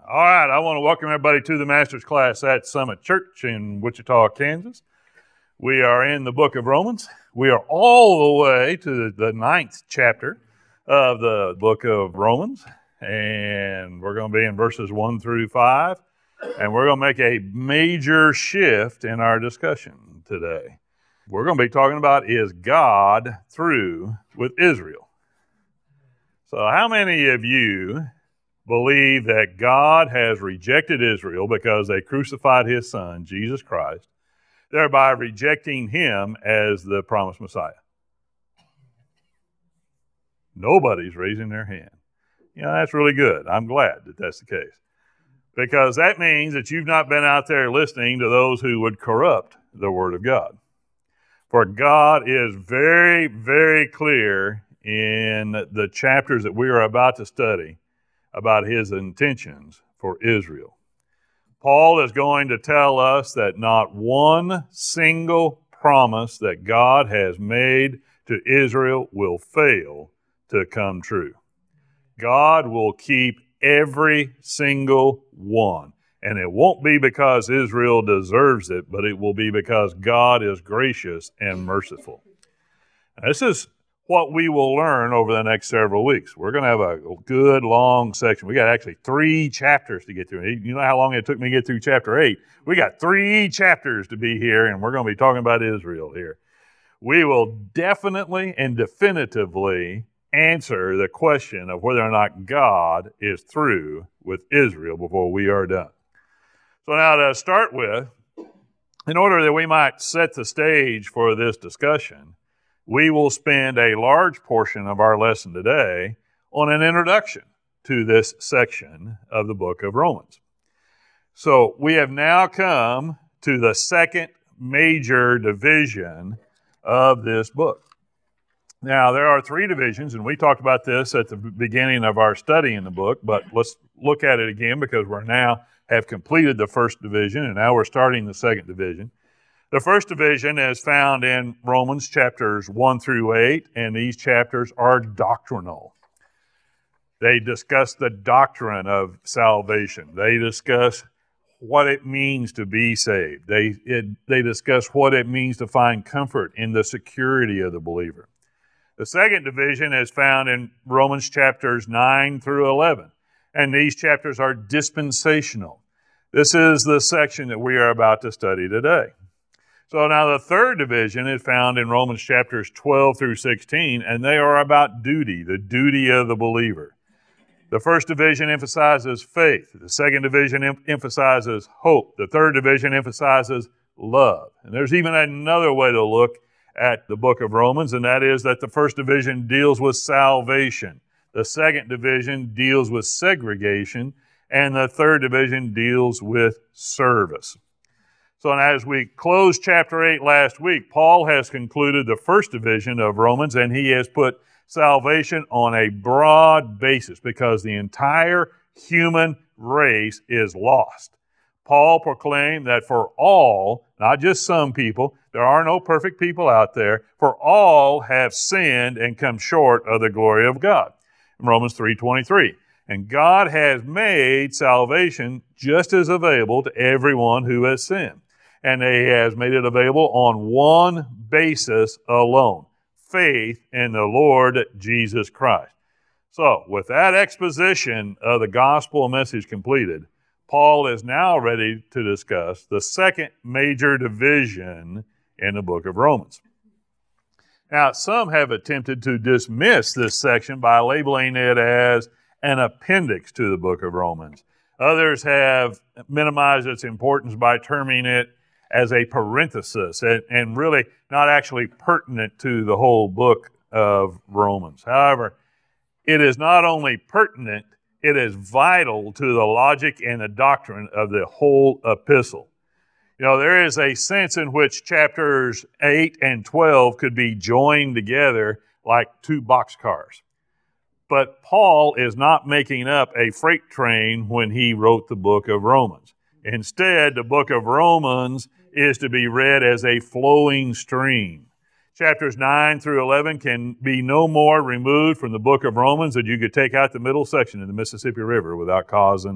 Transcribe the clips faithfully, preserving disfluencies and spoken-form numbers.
All right, I want to welcome everybody to the Master's Class at Summit Church in Wichita, Kansas. We are in the book of Romans. We are all the way to the ninth chapter of the book of Romans, and we're going to be in verses one through five, and we're going to make a major shift in our discussion today. We're going to be talking about, is God through with Israel? So how many of you believe that God has rejected Israel because they crucified his son, Jesus Christ, thereby rejecting him as the promised Messiah? Nobody's raising their hand. You know, that's really good. I'm glad that that's the case. Because that means that you've not been out there listening to those who would corrupt the Word of God. For God is very, very clear in the chapters that we are about to study about his intentions for Israel. Paul is going to tell us that not one single promise that God has made to Israel will fail to come true. God will keep every single one. And it won't be because Israel deserves it, but it will be because God is gracious and merciful. Now, this is what we will learn over the next several weeks. We're going to have a good, long section. We got actually three chapters to get through. You know how long it took me to get through chapter eight? We got three chapters to be here, and we're going to be talking about Israel here. We will definitely and definitively answer the question of whether or not God is through with Israel before we are done. So now to start with, in order that we might set the stage for this discussion, we will spend a large portion of our lesson today on an introduction to this section of the book of Romans. So we have now come to the second major division of this book. Now, there are three divisions, and we talked about this at the beginning of our study in the book, but let's look at it again because we're now have completed the first division, and now we're starting the second division. The first division is found in Romans chapters one through eight, and these chapters are doctrinal. They discuss the doctrine of salvation. They discuss what it means to be saved. They, it, they discuss what it means to find comfort in the security of the believer. The second division is found in Romans chapters nine through eleven, and these chapters are dispensational. This is the section that we are about to study today. So now the third division is found in Romans chapters twelve through sixteen, and they are about duty, the duty of the believer. The first division emphasizes faith. The second division em- emphasizes hope. The third division emphasizes love. And there's even another way to look at the book of Romans, and that is that the first division deals with salvation. The second division deals with segregation, and the third division deals with service. So as we closed chapter eight last week, Paul has concluded the first division of Romans, and he has put salvation on a broad basis because the entire human race is lost. Paul proclaimed that for all, not just some people, there are no perfect people out there, for all have sinned and come short of the glory of God. In Romans three twenty-three. And God has made salvation just as available to everyone who has sinned. And he has made it available on one basis alone, faith in the Lord Jesus Christ. So, with that exposition of the gospel message completed, Paul is now ready to discuss the second major division in the book of Romans. Now, some have attempted to dismiss this section by labeling it as an appendix to the book of Romans. Others have minimized its importance by terming it as a parenthesis and, and really not actually pertinent to the whole book of Romans. However, it is not only pertinent, it is vital to the logic and the doctrine of the whole epistle. You know, there is a sense in which chapters eight and twelve could be joined together like two boxcars. But Paul is not making up a freight train when he wrote the book of Romans. Instead, the book of Romans is to be read as a flowing stream. Chapters nine through eleven can be no more removed from the book of Romans than you could take out the middle section of the Mississippi River without causing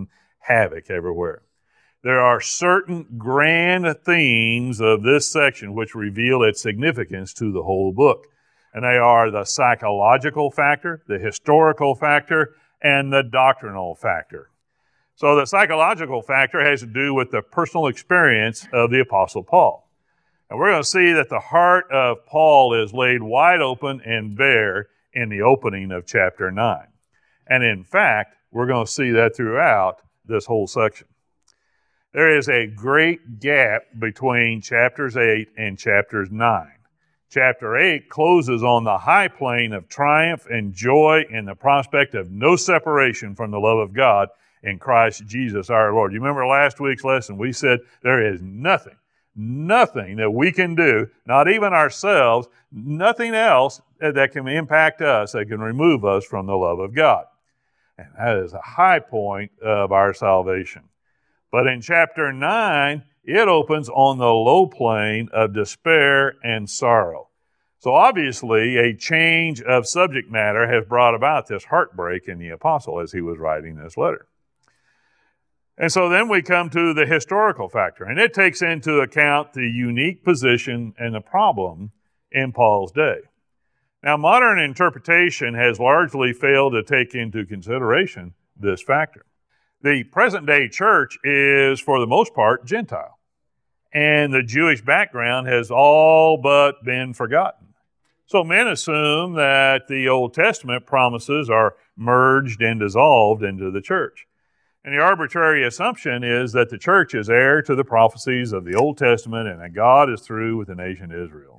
havoc everywhere. There are certain grand themes of this section which reveal its significance to the whole book. And they are the psychological factor, the historical factor, and the doctrinal factor. So the psychological factor has to do with the personal experience of the Apostle Paul. And we're going to see that the heart of Paul is laid wide open and bare in the opening of chapter nine. And in fact, we're going to see that throughout this whole section. There is a great gap between chapters eight and chapters nine. Chapter eight closes on the high plane of triumph and joy in the prospect of no separation from the love of God in Christ Jesus our Lord. You remember last week's lesson, we said there is nothing, nothing that we can do, not even ourselves, nothing else that can impact us, that can remove us from the love of God. And that is a high point of our salvation. But in chapter nine, it opens on the low plane of despair and sorrow. So obviously, a change of subject matter has brought about this heartbreak in the apostle as he was writing this letter. And so then we come to the historical factor, and it takes into account the unique position and the problem in Paul's day. Now, modern interpretation has largely failed to take into consideration this factor. The present-day church is, for the most part, Gentile, and the Jewish background has all but been forgotten. So men assume that the Old Testament promises are merged and dissolved into the church. And the arbitrary assumption is that the church is heir to the prophecies of the Old Testament and that God is through with the nation Israel.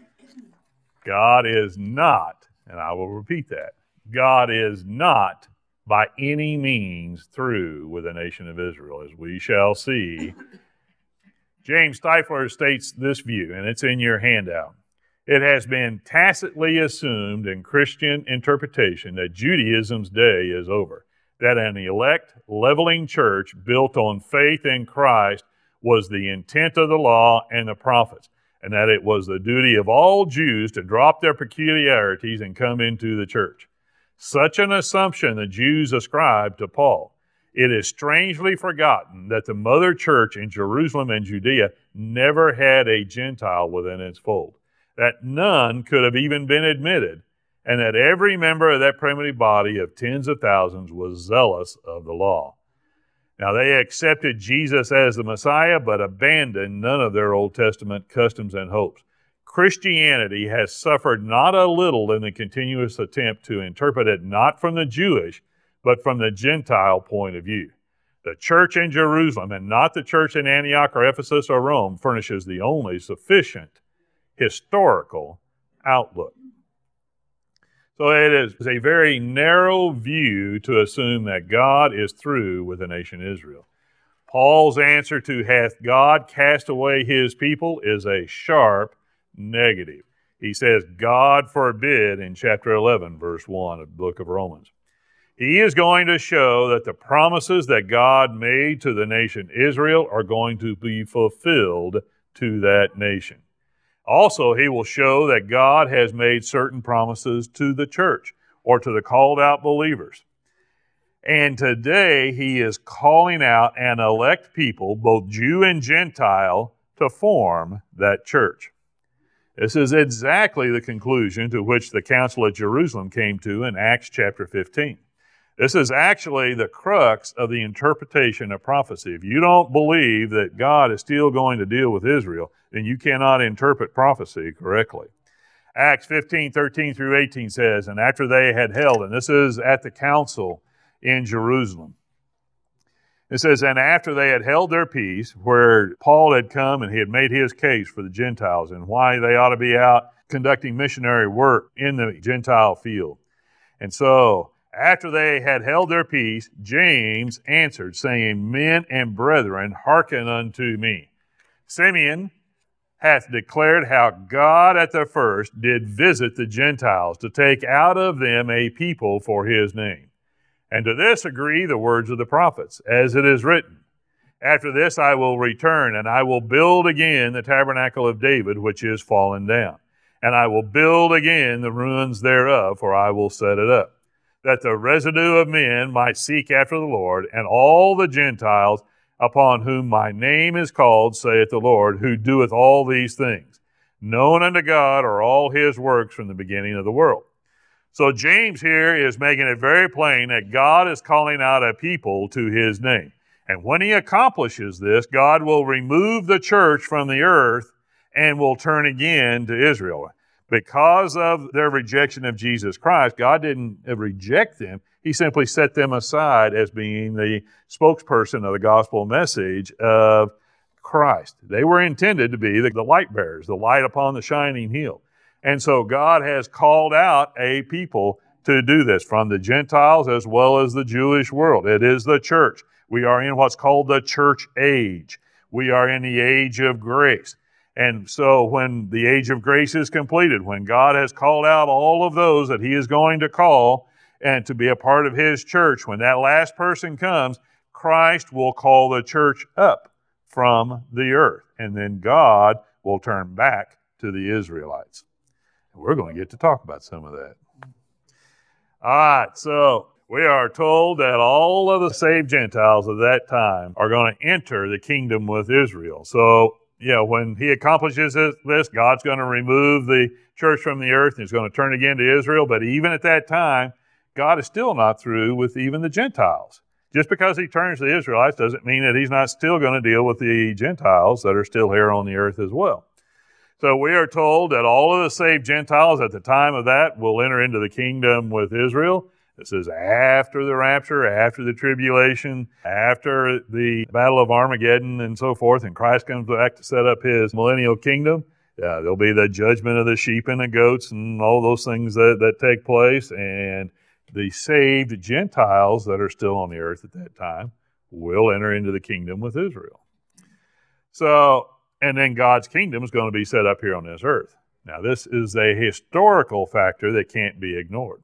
God is not, and I will repeat that, God is not by any means through with the nation of Israel, as we shall see. James Stifler states this view, and it's in your handout. It has been tacitly assumed in Christian interpretation that Judaism's day is over, that an elect, leveling church built on faith in Christ was the intent of the law and the prophets, and that it was the duty of all Jews to drop their peculiarities and come into the church. Such an assumption the Jews ascribed to Paul. It is strangely forgotten that the mother church in Jerusalem and Judea never had a Gentile within its fold, that none could have even been admitted, and that every member of that primitive body of tens of thousands was zealous of the law. Now, they accepted Jesus as the Messiah, but abandoned none of their Old Testament customs and hopes. Christianity has suffered not a little in the continuous attempt to interpret it not from the Jewish, but from the Gentile point of view. The church in Jerusalem, and not the church in Antioch or Ephesus or Rome, furnishes the only sufficient historical outlook. So it is a very narrow view to assume that God is through with the nation Israel. Paul's answer to "hath God cast away his people" is a sharp negative. He says, God forbid, in chapter eleven, verse one of the book of Romans. He is going to show that the promises that God made to the nation Israel are going to be fulfilled to that nation. Also, he will show that God has made certain promises to the church or to the called out believers. And today he is calling out an elect people, both Jew and Gentile, to form that church. This is exactly the conclusion to which the Council at Jerusalem came to in Acts chapter fifteen. This is actually the crux of the interpretation of prophecy. If you don't believe that God is still going to deal with Israel, then you cannot interpret prophecy correctly. Acts fifteen, thirteen through eighteen says, and after they had held, and this is at the council in Jerusalem. It says, and after they had held their peace, where Paul had come and he had made his case for the Gentiles and why they ought to be out conducting missionary work in the Gentile field. And so, after they had held their peace, James answered, saying, Men and brethren, hearken unto me. Simeon hath declared how God at the first did visit the Gentiles to take out of them a people for his name. And to this agree the words of the prophets, as it is written, After this I will return, and I will build again the tabernacle of David, which is fallen down. And I will build again the ruins thereof, for I will set it up. that the residue of men might seek after the Lord, and all the Gentiles upon whom my name is called, saith the Lord, who doeth all these things. Known unto God are all his works from the beginning of the world. So James here is making it very plain that God is calling out a people to his name. And when he accomplishes this, God will remove the church from the earth and will turn again to Israel. Because of their rejection of Jesus Christ, God didn't reject them. He simply set them aside as being the spokesperson of the gospel message of Christ. They were intended to be the, the light bearers, the light upon the shining hill. And so God has called out a people to do this from the Gentiles as well as the Jewish world. It is the church. We are in what's called the church age. We are in the age of grace. And so when the age of grace is completed, when God has called out all of those that he is going to call and to be a part of his church, when that last person comes, Christ will call the church up from the earth. And then God will turn back to the Israelites. And we're going to get to talk about some of that. All right, so we are told that all of the saved Gentiles of that time are going to enter the kingdom with Israel. So, you know, when he accomplishes this, God's going to remove the church from the earth and he's going to turn again to Israel. But even at that time, God is still not through with even the Gentiles. Just because he turns to the Israelites doesn't mean that he's not still going to deal with the Gentiles that are still here on the earth as well. So we are told that all of the saved Gentiles at the time of that will enter into the kingdom with Israel. This is after the rapture, after the tribulation, after the battle of Armageddon and so forth, and Christ comes back to set up his millennial kingdom. Uh, there'll be the judgment of the sheep and the goats and all those things that, that take place, and the saved Gentiles that are still on the earth at that time will enter into the kingdom with Israel. So, and then God's kingdom is going to be set up here on this earth. Now, this is a historical factor that can't be ignored.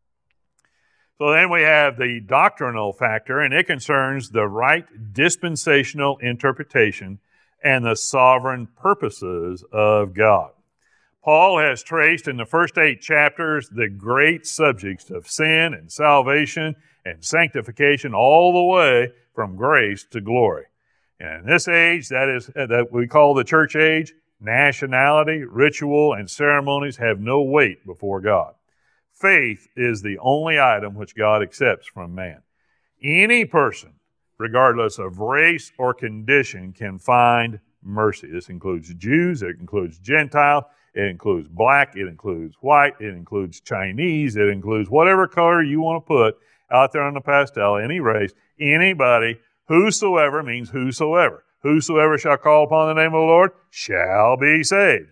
So then we have the doctrinal factor, and it concerns the right dispensational interpretation and the sovereign purposes of God. Paul has traced in the first eight chapters the great subjects of sin and salvation and sanctification all the way from grace to glory. And in this age, that is that we call the church age, nationality, ritual, and ceremonies have no weight before God. Faith is the only item which God accepts from man. Any person, regardless of race or condition, can find mercy. This includes Jews, it includes Gentiles, it includes black, it includes white, it includes Chinese, it includes whatever color you want to put out there on the pastel, any race, anybody, whosoever means whosoever. Whosoever shall call upon the name of the Lord shall be saved.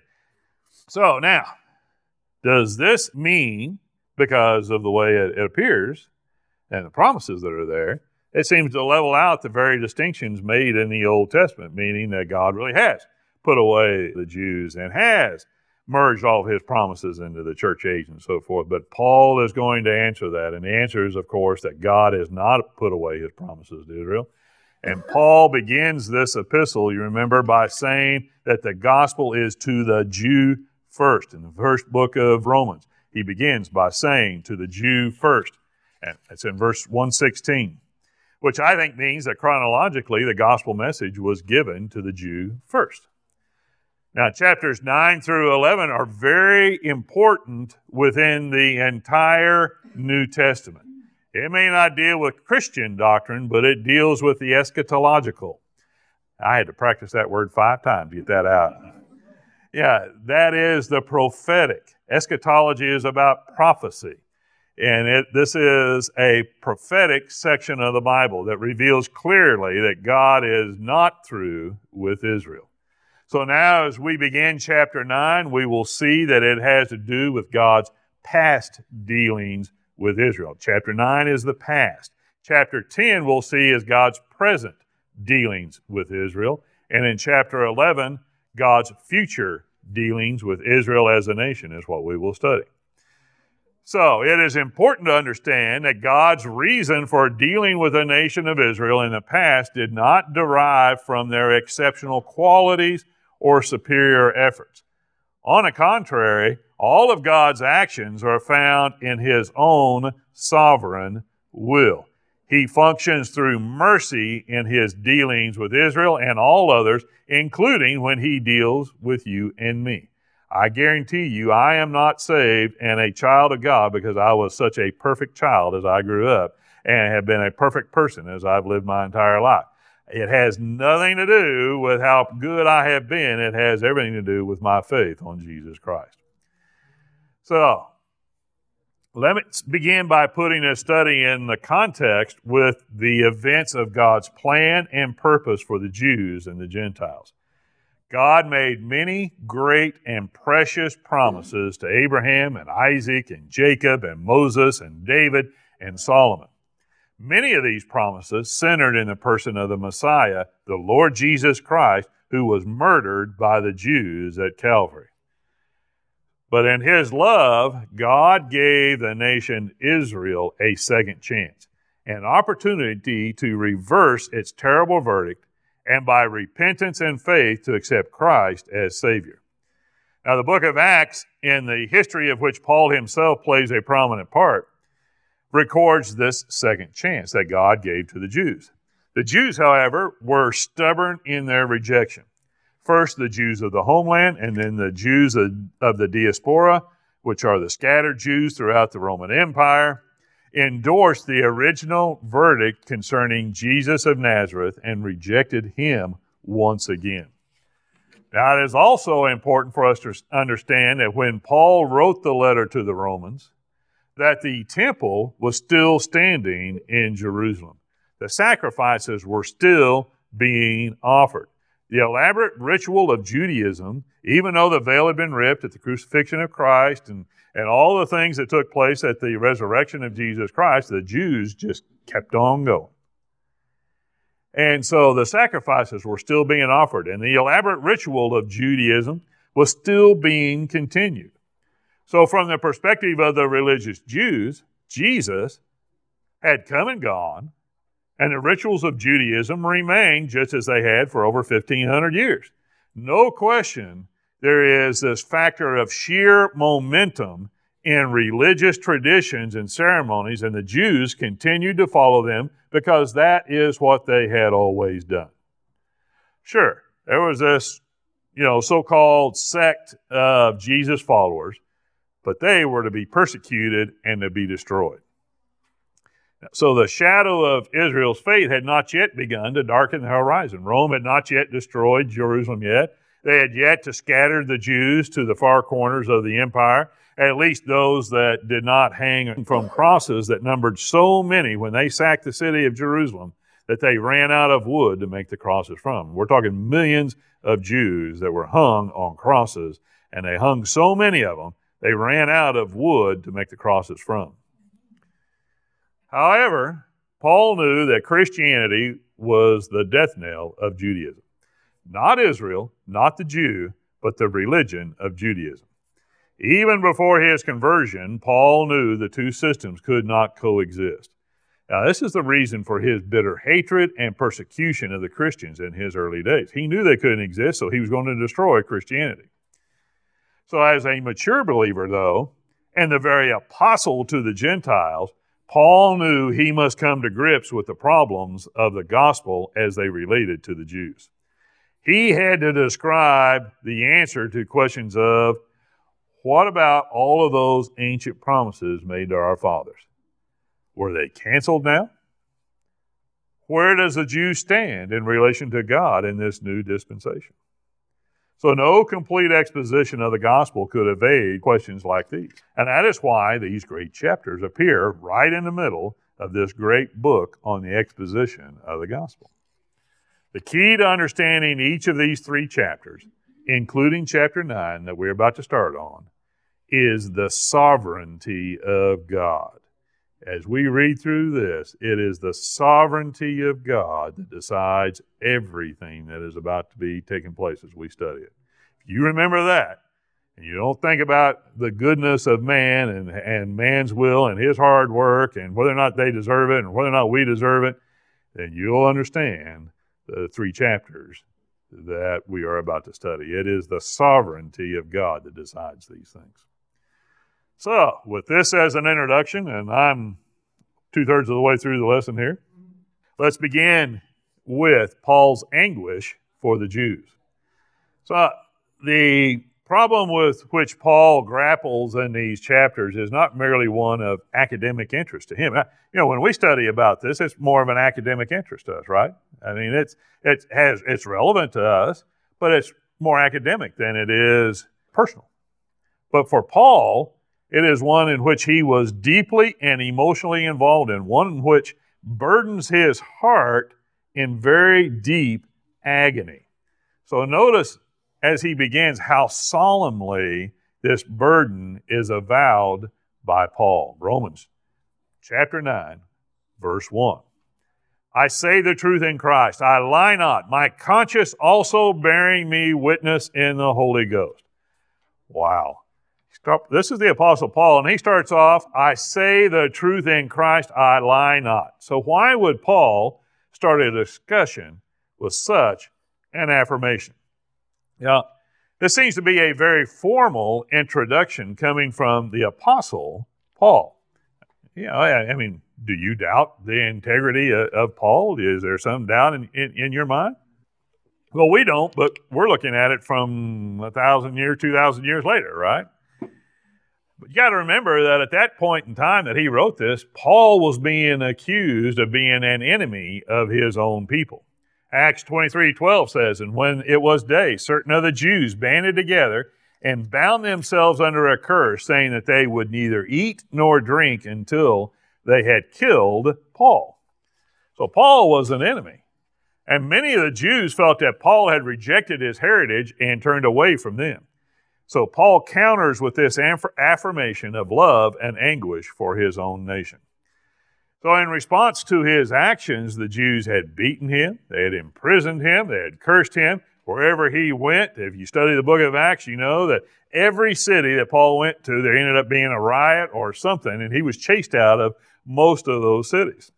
So now, does this mean, because of the way it, it appears and the promises that are there, it seems to level out the very distinctions made in the Old Testament, meaning that God really has put away the Jews and has merged all of his promises into the church age and so forth. But Paul is going to answer that. And the answer is, of course, that God has not put away his promises to Israel. And Paul begins this epistle, you remember, by saying that the gospel is to the Jew first. In the first book of Romans, he begins by saying to the Jew first. And it's in verse one sixteen, which I think means that chronologically the gospel message was given to the Jew first. Now, chapters nine through eleven are very important within the entire New Testament. It may not deal with Christian doctrine, but it deals with the eschatological. I had to practice that word five times to get that out. Yeah, that is the prophetic. Eschatology is about prophecy. And it, this is a prophetic section of the Bible that reveals clearly that God is not through with Israel. So now as we begin chapter nine, we will see that it has to do with God's past dealings with Israel. Chapter nine is the past. Chapter ten we'll see is God's present dealings with Israel. And in chapter eleven, God's future dealings with Israel as a nation is what we will study. So it is important to understand that God's reason for dealing with the nation of Israel in the past did not derive from their exceptional qualities or superior efforts. On the contrary, All of God's actions are found in His own sovereign will. He functions through mercy in His dealings with Israel and all others, including when He deals with you and me. I guarantee you, I am not saved and a child of God because I was such a perfect child as I grew up and have been a perfect person as I've lived my entire life. It has nothing to do with how good I have been. It has everything to do with my faith on Jesus Christ. So, let me begin by putting this study in the context with the events of God's plan and purpose for the Jews and the Gentiles. God made many great and precious promises to Abraham and Isaac and Jacob and Moses and David and Solomon. Many of these promises centered in the person of the Messiah, the Lord Jesus Christ, who was murdered by the Jews at Calvary. But in His love, God gave the nation Israel a second chance, an opportunity to reverse its terrible verdict, and by repentance and faith to accept Christ as Savior. Now, the book of Acts, in the history of which Paul himself plays a prominent part, records this second chance that God gave to the Jews. The Jews, however, were stubborn in their rejection. First, the Jews of the homeland, and then the Jews of, of the diaspora, which are the scattered Jews throughout the Roman Empire, endorsed the original verdict concerning Jesus of Nazareth and rejected Him once again. Now, it is also important for us to understand that when Paul wrote the letter to the Romans, that the temple was still standing in Jerusalem. The sacrifices were still being offered. The elaborate ritual of Judaism, even though the veil had been ripped at the crucifixion of Christ and, and all the things that took place at the resurrection of Jesus Christ, the Jews just kept on going. And so the sacrifices were still being offered, and the elaborate ritual of Judaism was still being continued. So from the perspective of the religious Jews, Jesus had come and gone, and the rituals of Judaism remained just as they had for over fifteen hundred years. No question, there is this factor of sheer momentum in religious traditions and ceremonies, and the Jews continued to follow them because that is what they had always done. Sure, there was this, you know, so-called sect of Jesus followers, but they were to be persecuted and to be destroyed. So the shadow of Israel's fate had not yet begun to darken the horizon. Rome had not yet destroyed Jerusalem yet. They had yet to scatter the Jews to the far corners of the empire, at least those that did not hang from crosses that numbered so many when they sacked the city of Jerusalem that they ran out of wood to make the crosses from. We're talking millions of Jews that were hung on crosses, and they hung so many of them, they ran out of wood to make the crosses from. However, Paul knew that Christianity was the death knell of Judaism. Not Israel, not the Jew, but the religion of Judaism. Even before his conversion, Paul knew the two systems could not coexist. Now, this is the reason for his bitter hatred and persecution of the Christians in his early days. He knew they couldn't exist, so he was going to destroy Christianity. So as a mature believer, though, and the very apostle to the Gentiles, Paul knew he must come to grips with the problems of the gospel as they related to the Jews. He had to describe the answer to questions of, what about all of those ancient promises made to our fathers? Were they canceled now? Where does the Jew stand in relation to God in this new dispensation? So no complete exposition of the gospel could evade questions like these. And that is why these great chapters appear right in the middle of this great book on the exposition of the gospel. The key to understanding each of these three chapters, including chapter nine that we're about to start on, is the sovereignty of God. As we read through this, it is the sovereignty of God that decides everything that is about to be taking place as we study it. If you remember that, and you don't think about the goodness of man and, and man's will and his hard work and whether or not they deserve it and whether or not we deserve it, then you'll understand the three chapters that we are about to study. It is the sovereignty of God that decides these things. So, with this as an introduction, and I'm two-thirds of the way through the lesson here, let's begin with Paul's anguish for the Jews. So, the problem with which Paul grapples in these chapters is not merely one of academic interest to him. You know, when we study about this, it's more of an academic interest to us, right? I mean, it's it has it's relevant to us, but it's more academic than it is personal. But for Paul, it is one in which he was deeply and emotionally involved in, one in which burdens his heart in very deep agony. So notice as he begins how solemnly this burden is avowed by Paul. Romans chapter nine, verse one. I say the truth in Christ, I lie not, my conscience also bearing me witness in the Holy Ghost. Wow. This is the Apostle Paul, and he starts off, I say the truth in Christ, I lie not. So why would Paul start a discussion with such an affirmation? Now, this seems to be a very formal introduction coming from the Apostle Paul. You know, I, I mean, do you doubt the integrity of, of Paul? Is there some doubt in, in, in your mind? Well, we don't, but we're looking at it from a thousand years, two thousand years later, right? But you got to remember that at that point in time that he wrote this, Paul was being accused of being an enemy of his own people. Acts twenty-three twelve says, and when it was day, certain of the Jews banded together and bound themselves under a curse, saying that they would neither eat nor drink until they had killed Paul. So Paul was an enemy. And many of the Jews felt that Paul had rejected his heritage and turned away from them. So Paul counters with this affirmation of love and anguish for his own nation. So in response to his actions, the Jews had beaten him, they had imprisoned him, they had cursed him. Wherever he went, if you study the book of Acts, you know that every city that Paul went to, there ended up being a riot or something, and he was chased out of most of those cities.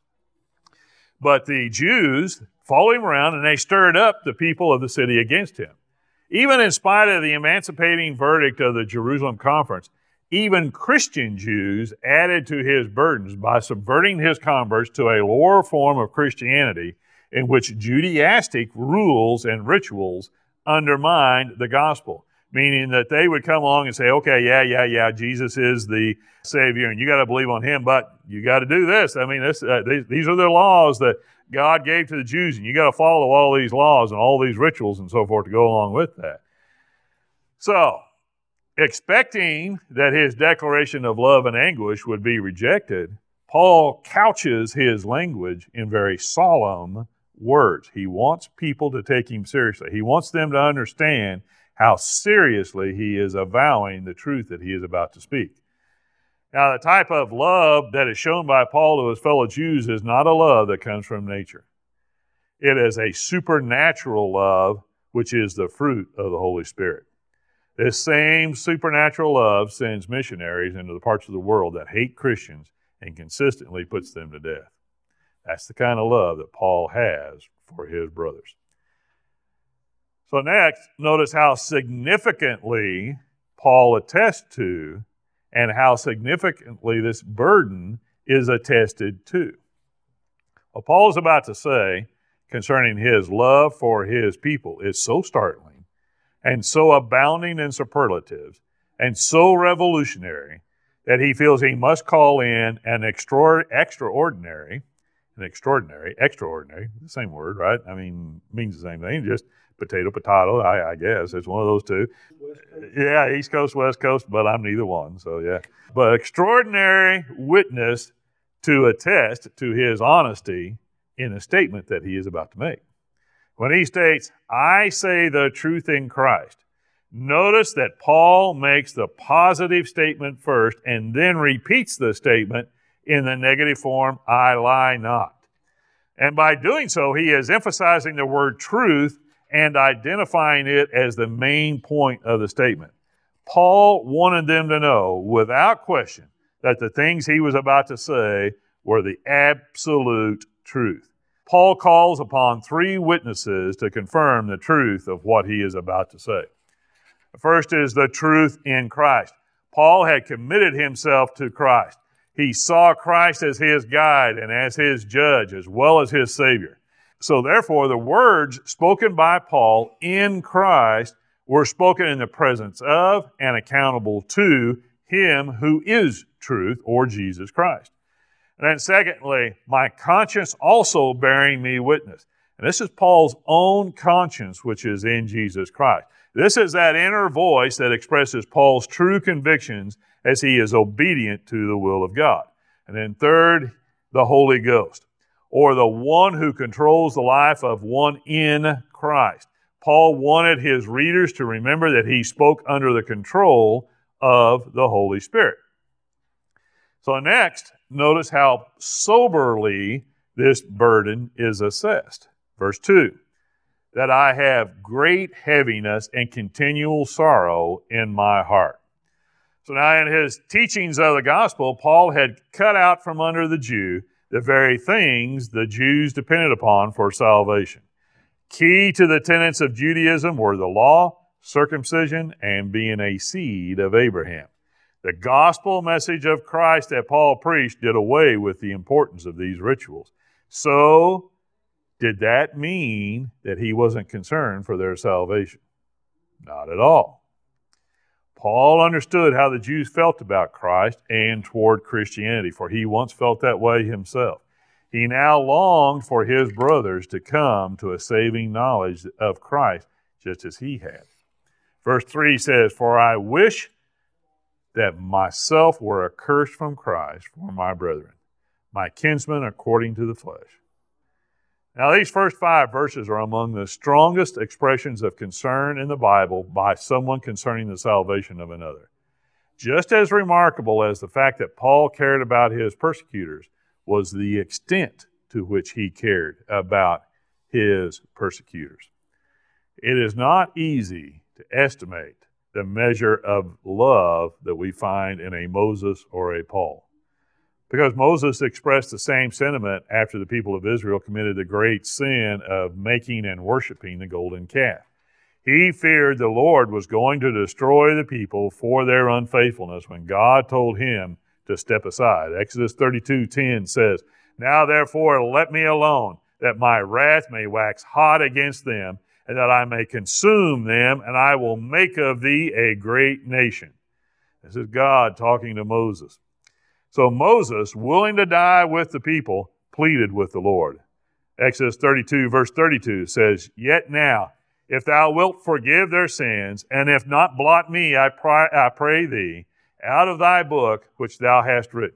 But the Jews followed him around, and they stirred up the people of the city against him. Even in spite of the emancipating verdict of the Jerusalem Conference, even Christian Jews added to his burdens by subverting his converts to a lower form of Christianity in which Judaistic rules and rituals undermined the gospel, meaning that they would come along and say, okay, yeah, yeah, yeah, Jesus is the Savior, and you got to believe on him, but you got to do this. I mean, this, uh, these, these are the laws that God gave to the Jews, and you got to follow all these laws and all these rituals and so forth to go along with that. So, expecting that his declaration of love and anguish would be rejected, Paul couches his language in very solemn words. He wants people to take him seriously. He wants them to understand how seriously he is avowing the truth that he is about to speak. Now, the type of love that is shown by Paul to his fellow Jews is not a love that comes from nature. It is a supernatural love, which is the fruit of the Holy Spirit. This same supernatural love sends missionaries into the parts of the world that hate Christians and consistently puts them to death. That's the kind of love that Paul has for his brothers. So next, notice how significantly Paul attests to and how significantly this burden is attested to. What Paul is about to say concerning his love for his people is so startling and so abounding in superlatives and so revolutionary that he feels he must call in an extra, extraordinary, an extraordinary, extraordinary, the same word, right? I mean, means the same thing, just potato, potato, I, I guess. It's one of those two. Yeah, East Coast, West Coast, but I'm neither one, so yeah. But extraordinary witness to attest to his honesty in a statement that he is about to make. When he states, I say the truth in Christ, notice that Paul makes the positive statement first and then repeats the statement in the negative form, I lie not. And by doing so, he is emphasizing the word truth and identifying it as the main point of the statement. Paul wanted them to know, without question, that the things he was about to say were the absolute truth. Paul calls upon three witnesses to confirm the truth of what he is about to say. The first is the truth in Christ. Paul had committed himself to Christ. He saw Christ as his guide and as his judge, as well as his Savior. So therefore, the words spoken by Paul in Christ were spoken in the presence of and accountable to him who is truth, or Jesus Christ. And then secondly, my conscience also bearing me witness. And this is Paul's own conscience, which is in Jesus Christ. This is that inner voice that expresses Paul's true convictions as he is obedient to the will of God. And then third, the Holy Ghost, or the one who controls the life of one in Christ. Paul wanted his readers to remember that he spoke under the control of the Holy Spirit. So next, notice how soberly this burden is assessed. Verse two, that I have great heaviness and continual sorrow in my heart. So now in his teachings of the gospel, Paul had cut out from under the Jew the very things the Jews depended upon for salvation. Key to the tenets of Judaism were the law, circumcision, and being a seed of Abraham. The gospel message of Christ that Paul preached did away with the importance of these rituals. So, did that mean that he wasn't concerned for their salvation? Not at all. Paul understood how the Jews felt about Christ and toward Christianity, for he once felt that way himself. He now longed for his brothers to come to a saving knowledge of Christ, just as he had. Verse three says, for I wish that myself were accursed from Christ for my brethren, my kinsmen according to the flesh. Now, these first five verses are among the strongest expressions of concern in the Bible by someone concerning the salvation of another. Just as remarkable as the fact that Paul cared about his persecutors was the extent to which he cared about his persecutors. It is not easy to estimate the measure of love that we find in a Moses or a Paul, because Moses expressed the same sentiment after the people of Israel committed the great sin of making and worshiping the golden calf. He feared the Lord was going to destroy the people for their unfaithfulness when God told him to step aside. Exodus thirty-two ten says, now therefore let me alone, that my wrath may wax hot against them, and that I may consume them, and I will make of thee a great nation. This is God talking to Moses. So Moses, willing to die with the people, pleaded with the Lord. Exodus thirty-two, verse thirty-two says, yet now, if thou wilt forgive their sins, and if not, blot me, I pray, I pray thee, out of thy book which thou hast written.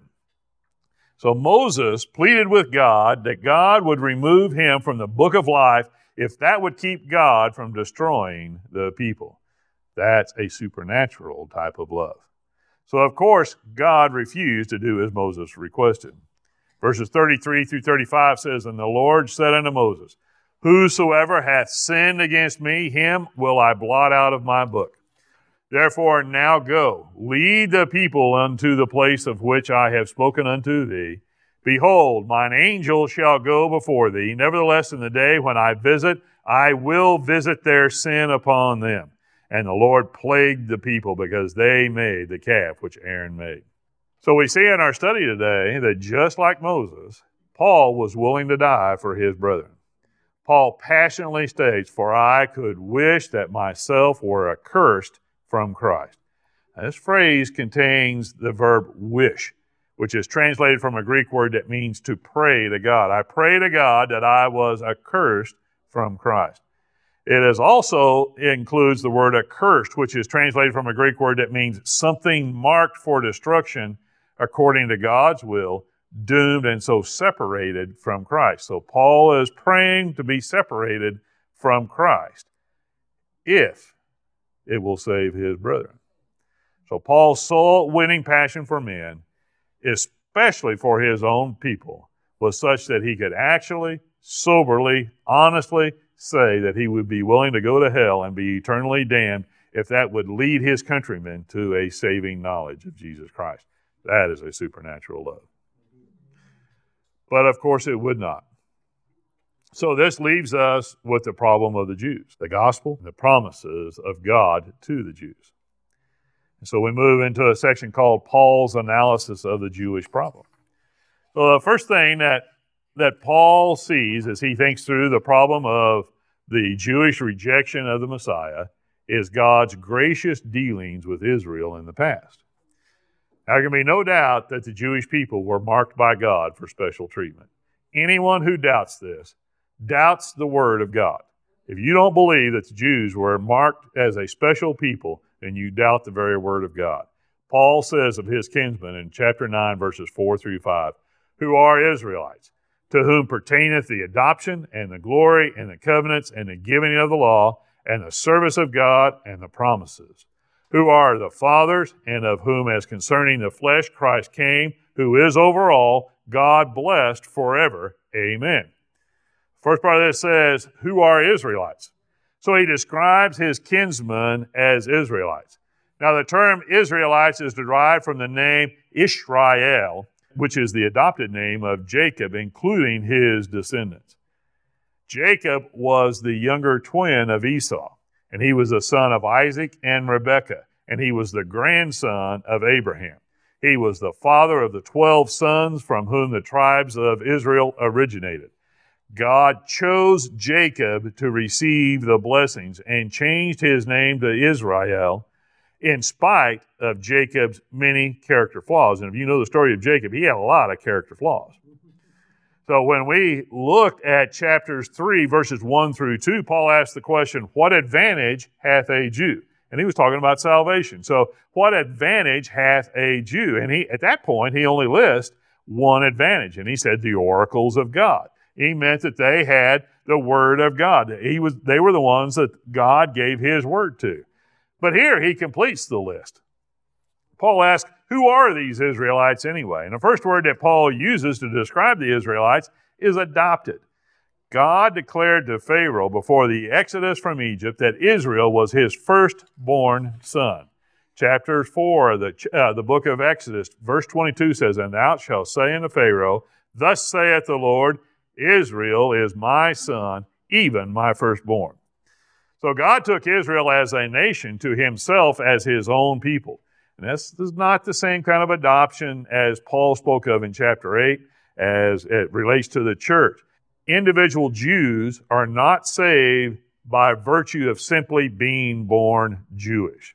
So Moses pleaded with God that God would remove him from the book of life if that would keep God from destroying the people. That's a supernatural type of love. So, of course, God refused to do as Moses requested. Verses thirty-three through thirty-five says, and the Lord said unto Moses, whosoever hath sinned against me, him will I blot out of my book. Therefore now go, lead the people unto the place of which I have spoken unto thee. Behold, mine angel shall go before thee. Nevertheless, in the day when I visit, I will visit their sin upon them. And the Lord plagued the people because they made the calf which Aaron made. So we see in our study today that just like Moses, Paul was willing to die for his brethren. Paul passionately states, for I could wish that myself were accursed from Christ. Now, this phrase contains the verb wish, which is translated from a Greek word that means to pray to God. I pray to God that I was accursed from Christ. It is also includes the word accursed, which is translated from a Greek word that means something marked for destruction according to God's will, doomed and so separated from Christ. So Paul is praying to be separated from Christ if it will save his brethren. So Paul's soul-winning passion for men, especially for his own people, was such that he could actually, soberly, honestly say that he would be willing to go to hell and be eternally damned if that would lead his countrymen to a saving knowledge of Jesus Christ. That is a supernatural love. But of course it would not. So this leaves us with the problem of the Jews, the gospel, the promises of God to the Jews. So we move into a section called Paul's analysis of the Jewish problem. So the first thing that, that Paul sees as he thinks through the problem of the Jewish rejection of the Messiah is God's gracious dealings with Israel in the past. Now, there can be no doubt that the Jewish people were marked by God for special treatment. Anyone who doubts this doubts the Word of God. If you don't believe that the Jews were marked as a special people, then you doubt the very Word of God. Paul says of his kinsmen in chapter nine, verses four through five, who are Israelites, to whom pertaineth the adoption and the glory and the covenants and the giving of the law and the service of God and the promises, who are the fathers, and of whom as concerning the flesh Christ came, who is over all, God blessed forever. Amen. First part of this says, who are Israelites? So he describes his kinsmen as Israelites. Now the term Israelites is derived from the name Israel, which is the adopted name of Jacob, including his descendants. Jacob was the younger twin of Esau, and he was the son of Isaac and Rebekah, and he was the grandson of Abraham. He was the father of the twelve sons from whom the tribes of Israel originated. God chose Jacob to receive the blessings and changed his name to Israel in spite of Jacob's many character flaws. And if you know the story of Jacob, he had a lot of character flaws. So when we looked at chapters three, verses one through two, Paul asked the question, what advantage hath a Jew? And he was talking about salvation. So what advantage hath a Jew? And he, at that point, he only lists one advantage. And he said the oracles of God. He meant that they had the word of God. He was, they were the ones that God gave his word to. But here he completes the list. Paul asks, who are these Israelites anyway? And the first word that Paul uses to describe the Israelites is adopted. God declared to Pharaoh before the exodus from Egypt that Israel was his firstborn son. Chapter four of the, uh, the book of Exodus, verse twenty-two says, and thou shalt say unto Pharaoh, thus saith the Lord, Israel is my son, even my firstborn. So God took Israel as a nation to himself as his own people. And this is not the same kind of adoption as Paul spoke of in chapter eight as it relates to the church. Individual Jews are not saved by virtue of simply being born Jewish.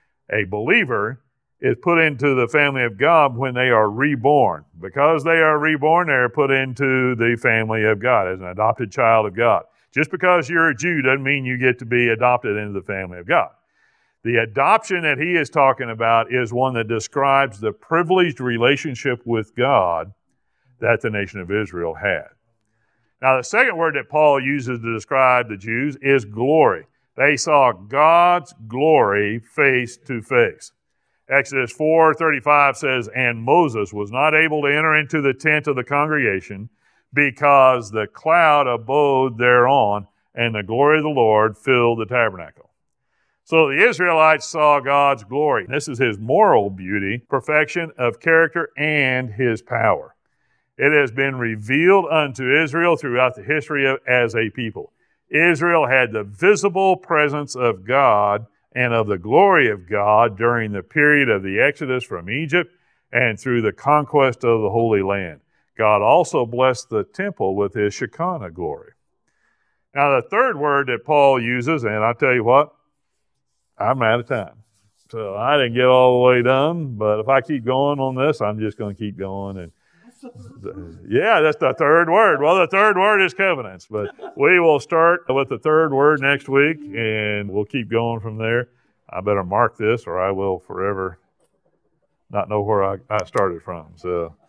A believer is put into the family of God when they are reborn. Because they are reborn, they are put into the family of God as an adopted child of God. Just because you're a Jew doesn't mean you get to be adopted into the family of God. The adoption that he is talking about is one that describes the privileged relationship with God that the nation of Israel had. Now, the second word that Paul uses to describe the Jews is glory. They saw God's glory face to face. Exodus four thirty-five says, and Moses was not able to enter into the tent of the congregation because the cloud abode thereon, and the glory of the Lord filled the tabernacle. So the Israelites saw God's glory. This is his moral beauty, perfection of character, and his power. It has been revealed unto Israel throughout the history of, as a people. Israel had the visible presence of God and of the glory of God during the period of the Exodus from Egypt and through the conquest of the Holy Land. God also blessed the temple with his Shekinah glory. Now, the third word that Paul uses, and I'll tell you what, I'm out of time. So I didn't get all the way done, but if I keep going on this, I'm just going to keep going. And yeah, that's the third word. Well, the third word is covenants, but we will start with the third word next week, and we'll keep going from there. I better mark this, or I will forever not know where I, I started from. So.